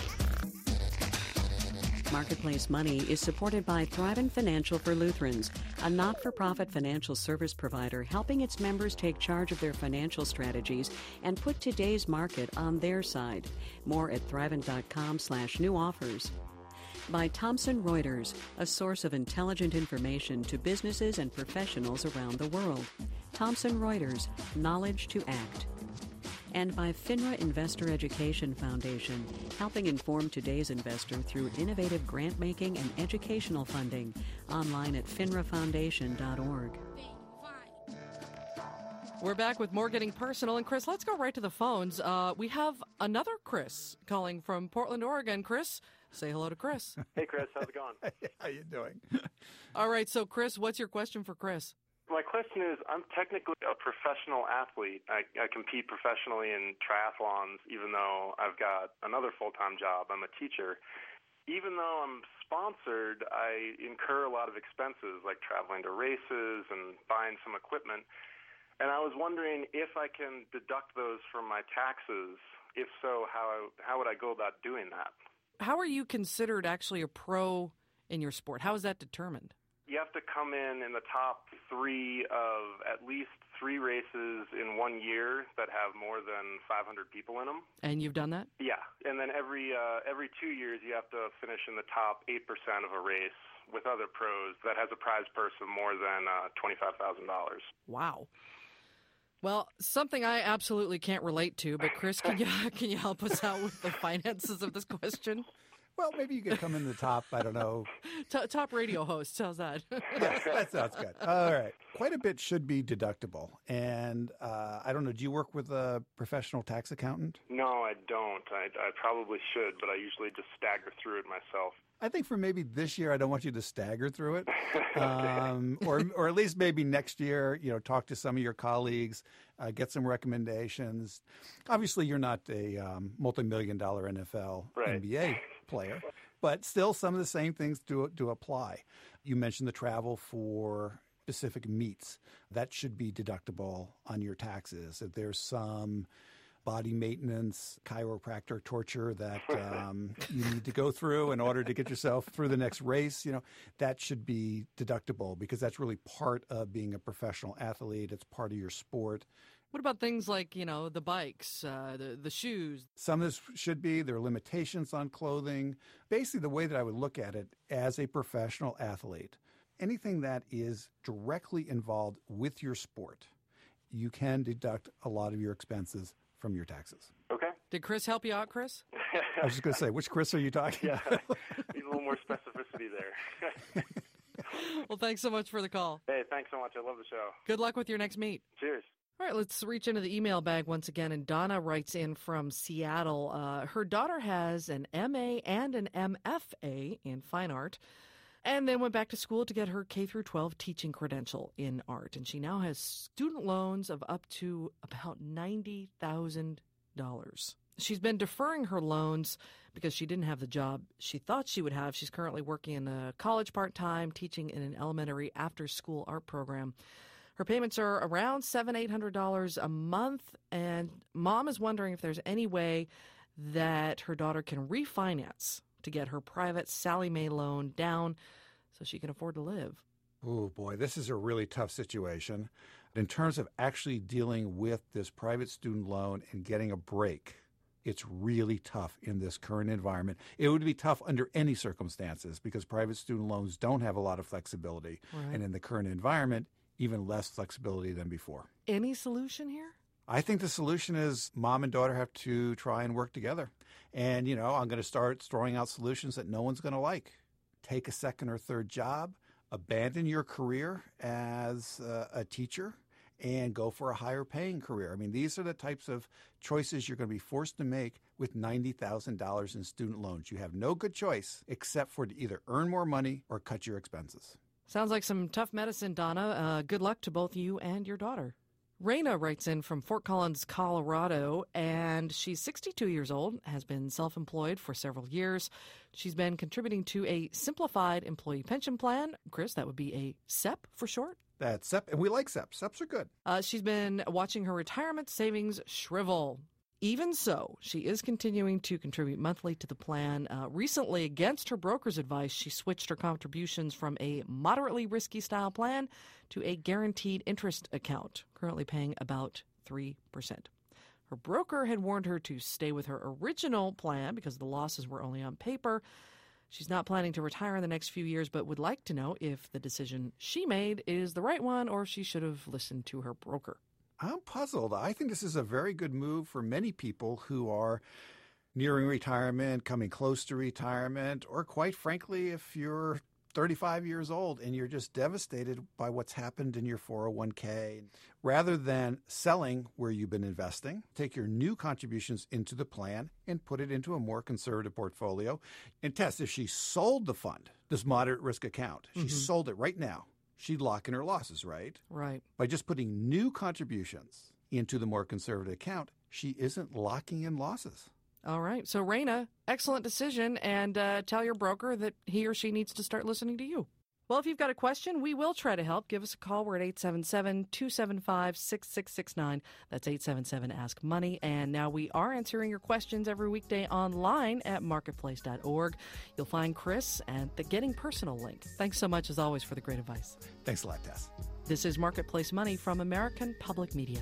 Speaker 5: Marketplace Money is supported by Thrivent Financial for Lutherans, a not-for-profit financial service provider helping its members take charge of their financial strategies and put today's market on their side. More at thrivent.com slash new offers. By Thomson Reuters, a source of intelligent information to businesses and professionals around the world. Thomson Reuters, knowledge to act. And by FINRA Investor Education Foundation, helping inform today's investor through innovative grant-making and educational funding. Online at finra foundation dot org.
Speaker 1: We're back with more Getting Personal. And, Chris, let's go right to the phones. Uh, we have another Chris calling from Portland, Oregon. Chris, say hello to Chris.
Speaker 2: Hey, Chris. How's it going?
Speaker 17: How you doing?
Speaker 1: All right. So, Chris, what's your question for Chris?
Speaker 2: My question is, I'm technically a professional athlete. I, I compete professionally in triathlons, even though I've got another full-time job. I'm a teacher. Even though I'm sponsored, I incur a lot of expenses, like traveling to races and buying some equipment. And I was wondering if I can deduct those from my taxes. If so, how how would I go about doing that?
Speaker 1: How are you considered actually a pro in your sport? How is that determined?
Speaker 2: You have to come in in the top three of at least three races in one year that have more than five hundred people in them.
Speaker 1: And you've done that?
Speaker 2: Yeah. And then every uh, every two years you have to finish in the top eight percent of a race with other pros that has a prize purse of more than uh, twenty-five thousand dollars.
Speaker 1: Wow. Well, something I absolutely can't relate to, but Chris, can you can you help us out with the finances of this question?
Speaker 17: Well, maybe you could come in the top, I don't know.
Speaker 1: T- top radio host, how's that?
Speaker 17: Yes, that sounds good. All right. Quite a bit should be deductible. And uh, I don't know, do you work with a professional tax accountant?
Speaker 2: No, I don't. I, I probably should, but I usually just stagger through it myself.
Speaker 17: I think for maybe this year, I don't want you to stagger through it. Um, or, or at least maybe next year, you know, talk to some of your colleagues, uh, get some recommendations. Obviously, you're not a um, multi-million dollar N F L, right. N B A player, but still some of the same things do, do apply. You mentioned the travel for specific meets. That should be deductible on your taxes. If there's some body maintenance, chiropractor torture that um, you need to go through in order to get yourself through the next race, you know, that should be deductible because that's really part of being a professional athlete. It's part of your sport.
Speaker 1: What about things like, you know, the bikes, uh, the, the shoes?
Speaker 17: Some of this should be. There are limitations on clothing. Basically, the way that I would look at it as a professional athlete, anything that is directly involved with your sport, you can deduct a lot of your expenses from your taxes.
Speaker 2: Okay.
Speaker 1: Did Chris help you out, Chris?
Speaker 17: I was just going to say, which Chris are you talking
Speaker 2: yeah,
Speaker 17: about?
Speaker 2: Need a little more specificity there.
Speaker 1: Well, thanks so much for the call.
Speaker 2: Hey, thanks so much. I love the show.
Speaker 1: Good luck with your next meet.
Speaker 2: Cheers.
Speaker 1: All right, let's reach into the email bag once again. And Donna writes in from Seattle. Uh, her daughter has an M A and an M F A in fine art, and then went back to school to get her K through twelve teaching credential in art. And she now has student loans of up to about ninety thousand dollars. She's been deferring her loans because she didn't have the job she thought she would have. She's currently working in a college part-time, teaching in an elementary after-school art program. Her payments are around seven hundred, eight hundred dollars a month, and Mom is wondering if there's any way that her daughter can refinance to get her private Sallie Mae loan down so she can afford to live.
Speaker 17: Oh, boy, this is a really tough situation. In terms of actually dealing with this private student loan and getting a break, it's really tough in this current environment. It would be tough under any circumstances because private student loans don't have a lot of flexibility.
Speaker 1: Right.
Speaker 17: And in the current environment, even less flexibility than before.
Speaker 1: Any solution here?
Speaker 17: I think the solution is mom and daughter have to try and work together. And, you know, I'm going to start throwing out solutions that no one's going to like. Take a second or third job, abandon your career as a, a teacher, and go for a higher paying career. I mean, these are the types of choices you're going to be forced to make with ninety thousand dollars in student loans. You have no good choice except for to either earn more money or cut your expenses.
Speaker 1: Sounds like some tough medicine, Donna. Uh, good luck to both you and your daughter. Raina writes in from Fort Collins, Colorado, and she's sixty-two years old, has been self-employed for several years. She's been contributing to a simplified employee pension plan. Chris, that would be a S E P for short.
Speaker 17: That's S E P, and we like S E Ps. S E Ps are good.
Speaker 1: Uh, she's been watching her retirement savings shrivel. Even so, she is continuing to contribute monthly to the plan. Uh, recently, against her broker's advice, she switched her contributions from a moderately risky style plan to a guaranteed interest account, currently paying about three percent. Her broker had warned her to stay with her original plan because the losses were only on paper. She's not planning to retire in the next few years, but would like to know if the decision she made is the right one or if she should have listened to her broker.
Speaker 17: I'm puzzled. I think this is a very good move for many people who are nearing retirement, coming close to retirement, or quite frankly, if you're thirty-five years old and you're just devastated by what's happened in your four oh one k. Rather than selling where you've been investing, take your new contributions into the plan and put it into a more conservative portfolio and test if she sold the fund, this moderate risk account. She
Speaker 1: Mm-hmm.
Speaker 17: sold it right now. She'd lock in her losses, right?
Speaker 1: Right.
Speaker 17: By just putting new contributions into the more conservative account, she isn't locking in losses.
Speaker 1: All right. So, Raina, excellent decision. And uh, tell your broker that he or she needs to start listening to you. Well, if you've got a question, we will try to help. Give us a call. We're at eight seven seven, two seven five, six six six nine. That's eight seven seven, ask money. And now we are answering your questions every weekday online at marketplace dot org. You'll find Chris at the Getting Personal link. Thanks so much, as always, for the great advice.
Speaker 17: Thanks a lot, Tess.
Speaker 1: This is Marketplace Money from American Public Media.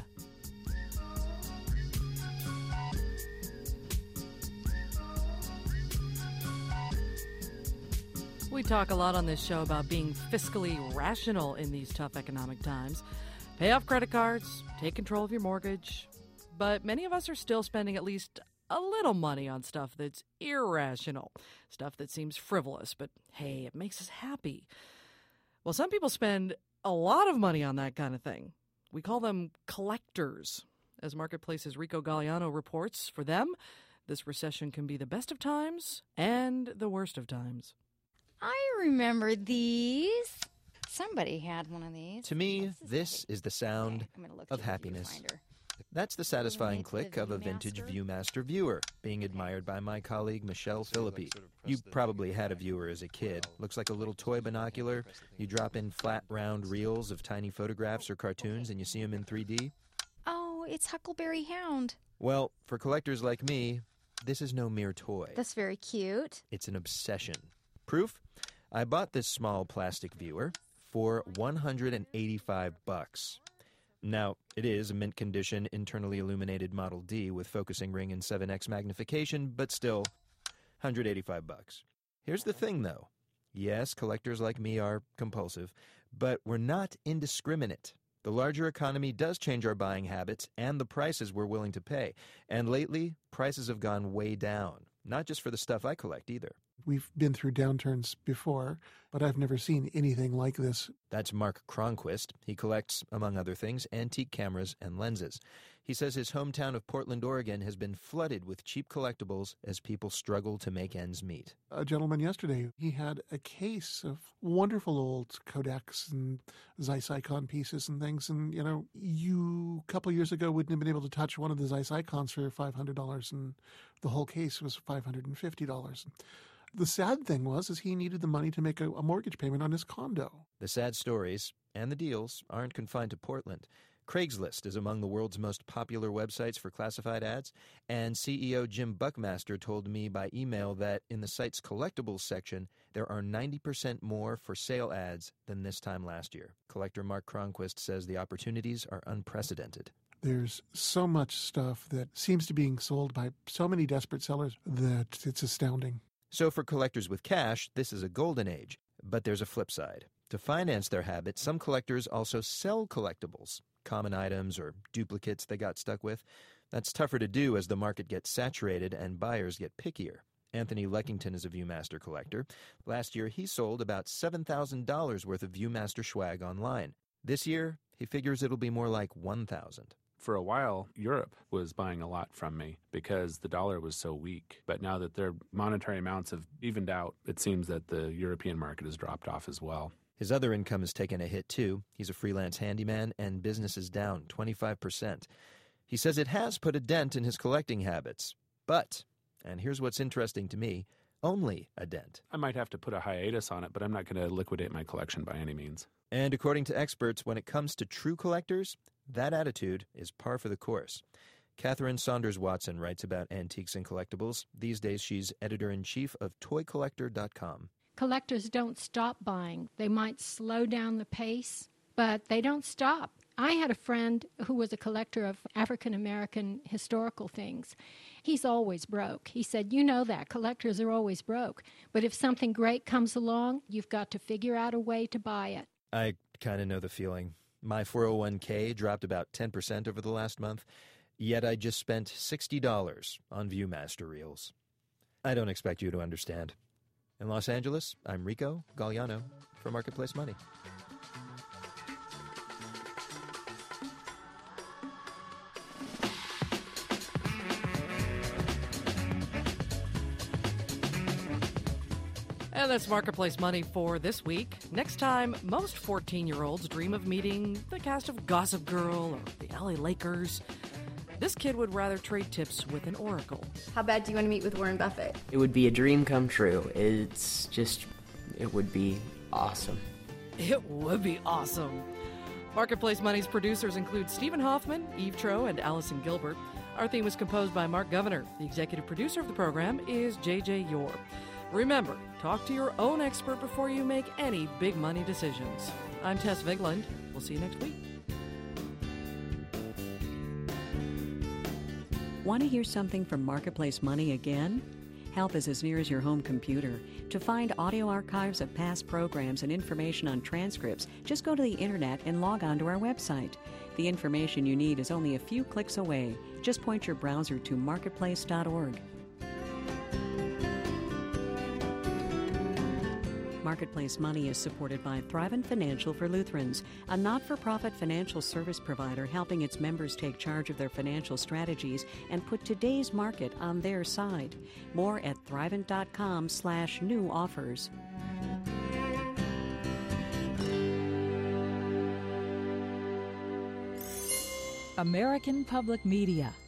Speaker 1: We talk a lot on this show about being fiscally rational in these tough economic times. Pay off credit cards, take control of your mortgage. But many of us are still spending at least a little money on stuff that's irrational, stuff that seems frivolous, but hey, it makes us happy. Well, some people spend a lot of money on that kind of thing. We call them collectors. As Marketplace's Rico Galliano reports, for them, this recession can be the best of times and the worst of times.
Speaker 7: I remember these. Somebody had one of these.
Speaker 8: To me, this is the sound of happiness. That's the satisfying click of a vintage ViewMaster viewer, being admired by my colleague Michelle Philippi. You probably had a viewer as a kid. Looks like a little toy binocular. You drop in flat, round reels of tiny photographs or cartoons and you see them in three D.
Speaker 7: Oh, it's Huckleberry Hound.
Speaker 8: Well, for collectors like me, this is no mere toy.
Speaker 7: That's very cute.
Speaker 8: It's an obsession. Proof? I bought this small plastic viewer for one hundred eighty-five bucks. Now, it is a mint condition, internally illuminated Model D with focusing ring and seven X magnification, but still, one hundred eighty-five bucks. Here's the thing, though. Yes, collectors like me are compulsive, but we're not indiscriminate. The larger economy does change our buying habits and the prices we're willing to pay. And lately, prices have gone way down. Not just for the stuff I collect, either.
Speaker 23: We've been through downturns before, but I've never seen anything like this.
Speaker 8: That's Mark Cronquist. He collects, among other things, antique cameras and lenses. He says his hometown of Portland, Oregon has been flooded with cheap collectibles as people struggle to make ends meet.
Speaker 23: A gentleman yesterday, he had a case of wonderful old Kodaks and Zeiss Icon pieces and things. And, you know, you a couple years ago wouldn't have been able to touch one of the Zeiss Icons for five hundred dollars, and the whole case was five hundred fifty dollars. The sad thing was is he needed the money to make a, a mortgage payment on his condo.
Speaker 8: The sad stories and the deals aren't confined to Portland. Craigslist is among the world's most popular websites for classified ads, and C E O Jim Buckmaster told me by email that in the site's collectibles section, there are ninety percent more for sale ads than this time last year. Collector Mark Cronquist says the opportunities are unprecedented.
Speaker 23: There's so much stuff that seems to be being sold by so many desperate sellers that it's astounding.
Speaker 8: So for collectors with cash, this is a golden age. But there's a flip side. To finance their habit, some collectors also sell collectibles, common items or duplicates they got stuck with. That's tougher to do as the market gets saturated and buyers get pickier. Anthony Leckington is a ViewMaster collector. Last year, he sold about seven thousand dollars worth of ViewMaster swag online. This year, he figures it'll be more like one thousand dollars.
Speaker 24: For a while, Europe was buying a lot from me because the dollar was so weak. But now that their monetary amounts have evened out, it seems that the European market has dropped off as well.
Speaker 8: His other income has taken a hit, too. He's a freelance handyman, and business is down twenty-five percent. He says it has put a dent in his collecting habits. But, and here's what's interesting to me, only a dent.
Speaker 24: I might have to put a hiatus on it, but I'm not going to liquidate my collection by any means.
Speaker 8: And according to experts, when it comes to true collectors, that attitude is par for the course. Catherine Saunders-Watson writes about antiques and collectibles. These days, she's editor-in-chief of toy collector dot com.
Speaker 6: Collectors don't stop buying. They might slow down the pace, but they don't stop. I had a friend who was a collector of African-American historical things. He's always broke. He said, you know that. Collectors are always broke. But if something great comes along, you've got to figure out a way to buy it.
Speaker 8: I kind of know the feeling. My four oh one k dropped about ten percent over the last month, yet I just spent sixty dollars on Viewmaster reels. I don't expect you to understand. In Los Angeles, I'm Rico Galliano for Marketplace Money.
Speaker 1: And that's Marketplace Money for this week. Next time, most fourteen-year-olds dream of meeting the cast of Gossip Girl or the L A Lakers. This kid would rather trade tips with an oracle.
Speaker 9: How bad do you want to meet with Warren Buffett?
Speaker 10: It would be a dream come true. It's just, it would be awesome.
Speaker 1: It would be awesome. Marketplace Money's producers include Stephen Hoffman, Eve Tro, and Allison Gilbert. Our theme was composed by Mark Governor. The executive producer of the program is J J Yor. Remember, talk to your own expert before you make any big money decisions. I'm Tess Vigland. We'll see you next week.
Speaker 5: Want to hear something from Marketplace Money again? Help is as near as your home computer. To find audio archives of past programs and information on transcripts, just go to the internet and log on to our website. The information you need is only a few clicks away. Just point your browser to marketplace dot org. Marketplace Money is supported by Thrivent Financial for Lutherans, a not-for-profit financial service provider helping its members take charge of their financial strategies and put today's market on their side. More at thrivent dot com slash new offers.
Speaker 12: American Public Media